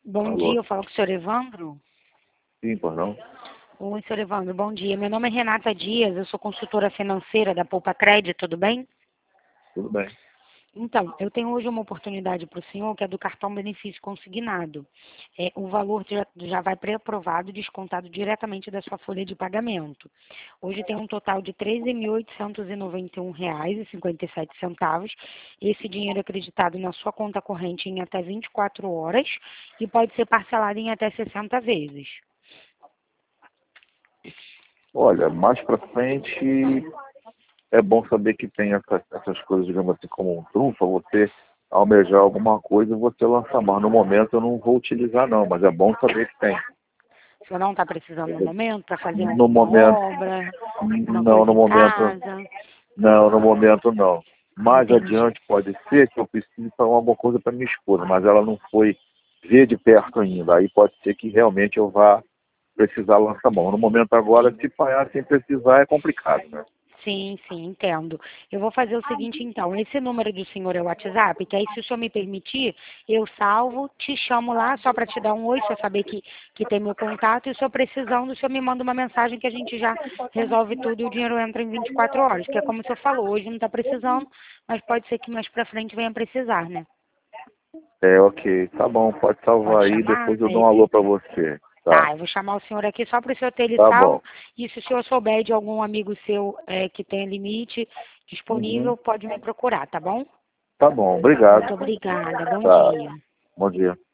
Bom dia, Alô? eu falo com o senhor Evandro. Sim, perdão. Oi, senhor Evandro, bom dia. Meu nome é Renata Dias, eu sou consultora financeira da Poupa Crédito, tudo bem? Tudo bem. Então, eu tenho hoje uma oportunidade para o senhor, que é do cartão benefício consignado. O valor já vai pré-aprovado, descontado diretamente da sua folha de pagamento. Hoje tem um total de R$ 13.891,57. Esse dinheiro é acreditado na sua conta corrente em até 24 horas e pode ser parcelado em até 60 vezes. Olha, mais pra frente é bom saber que tem essas coisas, digamos assim, como um trunfo, você almejar alguma coisa e você lançar. Mas no momento eu não vou utilizar não, mas é bom saber que tem. O senhor não está precisando no momento para fazer No alguma momento, obra, alguma não, coisa no em momento, casa? não, no momento não. Mais Entendi. adiante pode ser que eu precise fazer alguma coisa para minha esposa, mas ela não foi ver de perto ainda. Aí pode ser que realmente eu vá precisar lançar mão. No momento agora, se falhar sem precisar, é complicado, né? Sim, sim, entendo. Eu vou fazer o seguinte então, esse número do senhor é o WhatsApp, que aí se o senhor me permitir, eu salvo, te chamo lá só para te dar um oi, só saber que tem meu contato, e se eu precisando, o senhor me manda uma mensagem que a gente já resolve tudo e o dinheiro entra em 24 horas, que é como o senhor falou, hoje não está precisando, mas pode ser que mais para frente venha precisar, né? É, ok. Tá bom, pode salvar Pode aí, chamar? depois eu dou um alô para você. Tá, Tá, eu vou chamar o senhor aqui só para o senhor ter ele tá salvo. bom. E se o senhor souber de algum amigo seu que tenha limite Uhum. disponível, pode me procurar, tá bom? Tá bom, obrigado. Muito obrigada. Bom Tá, dia. bom dia.